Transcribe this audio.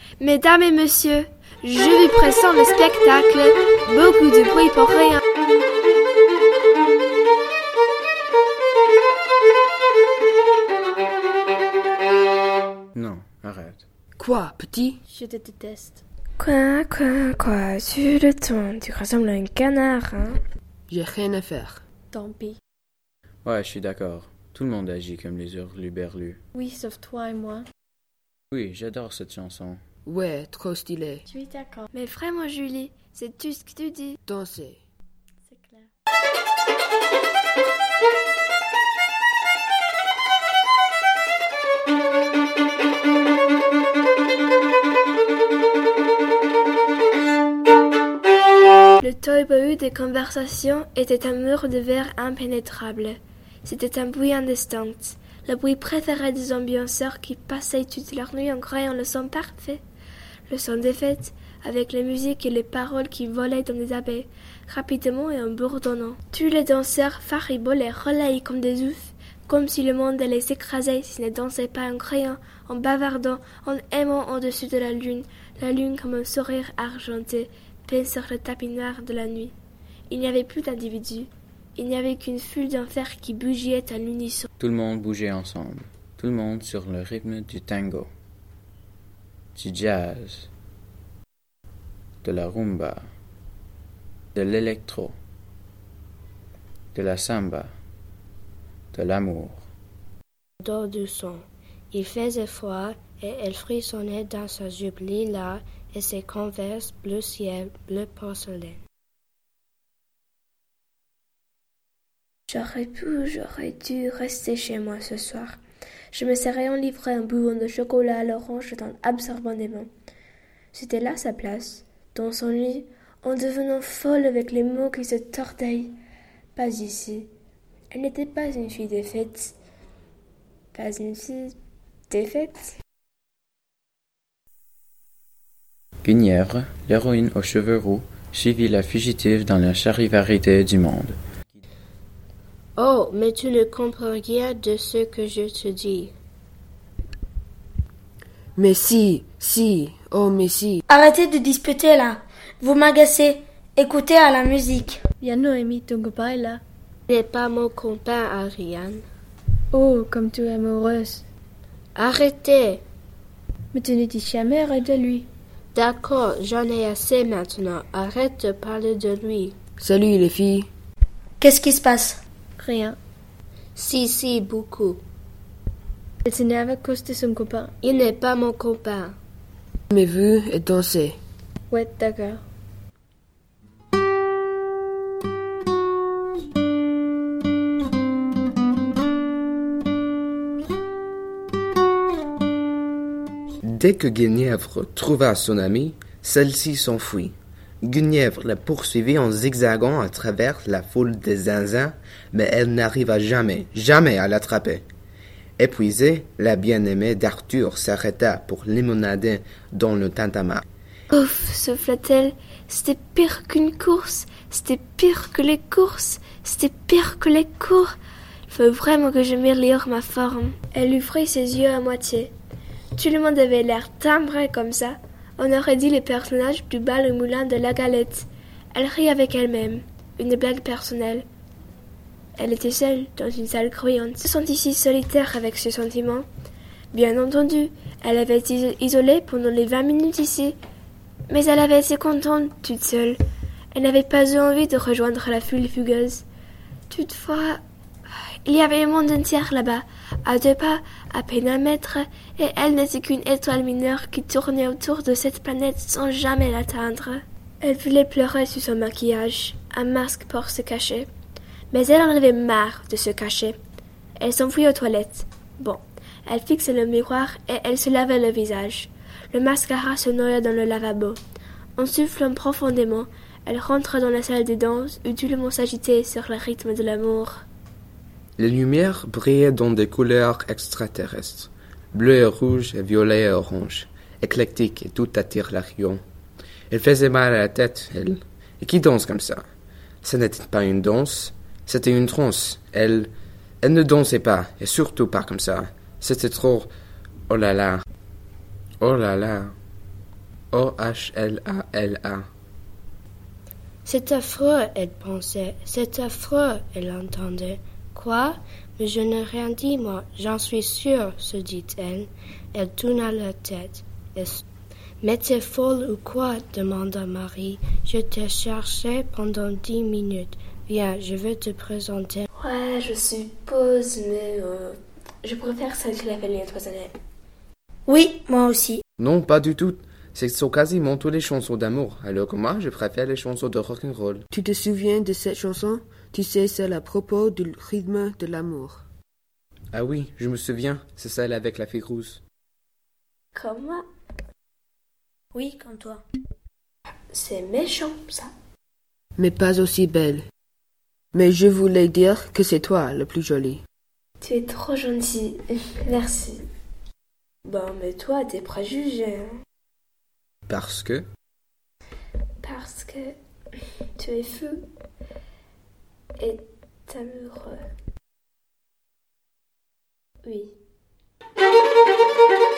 Mesdames et messieurs, je vous présente le spectacle Beaucoup de bruit pour rien. Non, arrête. Quoi, petit? Je te déteste. Quoi, sur le ton, tu ressembles à un canard, hein? J'ai rien à faire. Tant pis. Ouais, je suis d'accord. Tout le monde agit comme les hurluberlus. Oui, sauf toi et moi. Oui, j'adore cette chanson. Ouais, trop stylé. Je suis d'accord. Mais vraiment, Julie, c'est tout ce que tu dis. Danser. C'est clair. Le tohu des conversations était un mur de verre impénétrable. C'était un bruit indistinct, le bruit préféré des ambianceurs qui passaient toute leur nuit en croyant le son parfait. Le son des fêtes, avec les musiques et les paroles qui volaient dans des abeilles, rapidement et en bourdonnant. Tous les danseurs faribolaient relayés comme des oufs, comme si le monde allait s'écraser s'ils ne dansaient pas en criant, en bavardant, en aimant au-dessus de la lune comme un sourire argenté, peint sur le tapis noir de la nuit. Il n'y avait plus d'individus. Il n'y avait qu'une foule d'enfer qui bougeait à l'unisson. Tout le monde bougeait ensemble. Tout le monde sur le rythme du tango, du jazz, de la rumba, de l'électro, de la samba, de l'amour. D'eau du son. Il faisait froid et elle frissonnait dans sa jupe lilas et ses converses bleu ciel, bleu porcelaine. J'aurais dû rester chez moi ce soir. Je me serais enivré en buvant de chocolat à l'orange et en absorbant des bains. C'était là sa place, dans son lit, en devenant folle avec les mots qui se tordaient. Pas ici. Elle n'était pas une fille des fêtes. Pas une fille des fêtes. Guenièvre, l'héroïne aux cheveux roux, suivit la fugitive dans la charivarité du monde. Oh, mais tu ne comprends rien de ce que je te dis. Mais si, oh mais si. Arrêtez de disputer là. Vous m'agacez. Écoutez à la musique. Il y a Noémie, ton copain est là. Il n'est pas mon copain, Ariane. Oh, comme tu es amoureuse. Arrêtez. Mais tu ne dis jamais arrête de lui. D'accord, j'en ai assez maintenant. Arrête de parler de lui. Salut les filles. Qu'est-ce qui se passe? Rien. Si, beaucoup. Elle s'énerve à cause de son copain. Il n'est pas mon copain. Mais vu et danser. Ouais, d'accord. Dès que Guenièvre trouva son amie, celle-ci s'enfuit. Guenièvre la poursuivit en zigzagant à travers la foule des zinzins, mais elle n'arriva jamais à l'attraper. Épuisée, la bien-aimée d'Arthur s'arrêta pour limonader dans le tintamarre. Ouf, souffla-t-elle, c'était pire qu'une course, c'était pire que les courses, c'était pire que les cours. Il faut vraiment que je m'améliore ma forme. Elle ouvrit ses yeux à moitié. Tout le monde avait l'air timbré comme ça. On aurait dit les personnages du bal au moulin de la Galette. Elle rit avec elle-même, une blague personnelle. Elle était seule dans une salle cruyante, se sentit si solitaire avec ce sentiment. Bien entendu, elle avait été isolée pendant les 20 minutes ici, mais elle avait été contente toute seule. Elle n'avait pas eu envie de rejoindre la foule fugueuse. Toutefois, il y avait un monde entier là-bas, à 2 pas, à peine 1 mètre, et elle n'était qu'une étoile mineure qui tournait autour de cette planète sans jamais l'atteindre. Elle voulait pleurer sous son maquillage, un masque pour se cacher. Mais elle en avait marre de se cacher. Elle s'enfuit aux toilettes. Bon, elle fixe le miroir et elle se lavait le visage. Le mascara se noya dans le lavabo. En soufflant profondément, elle rentre dans la salle de danse où tout le monde s'agitait sur le rythme de l'amour. Les lumières brillaient dans des couleurs extraterrestres, bleu et rouge et violet et orange, éclectiques et tout attire la rayon. Elle faisait mal à la tête, elle. Et qui danse comme ça? Ce n'était pas une danse, c'était une transe. Elle ne dansait pas, et surtout pas comme ça. C'était trop... Oh là là. Oh là là. O-H-L-A-L-A. C'est affreux, elle pensait. C'est affreux, elle entendait. Quoi? Mais je n'ai rien dit, moi. J'en suis sûre, se dit-elle. Elle tourna la tête. Mais t'es folle ou quoi? Demanda Marie. Je t'ai cherché pendant 10 minutes. Viens, je vais te présenter. Ouais, je suppose, mais je préfère celle qui l'appelle les empoisonnés. Oui, moi aussi. Non, pas du tout. Ce sont quasiment toutes les chansons d'amour, alors que moi, je préfère les chansons de rock'n'roll. Tu te souviens de cette chanson? Tu sais, c'est à propos du rythme de l'amour. Ah oui, je me souviens, c'est celle avec la fille rousse. Comme moi. Oui, comme toi. C'est méchant, ça. Mais pas aussi belle. Mais je voulais dire que c'est toi le plus joli. Tu es trop gentil. Merci. Bon, mais toi, t'es préjugé, hein? Parce que... Parce que tu es fou et amoureux. Oui.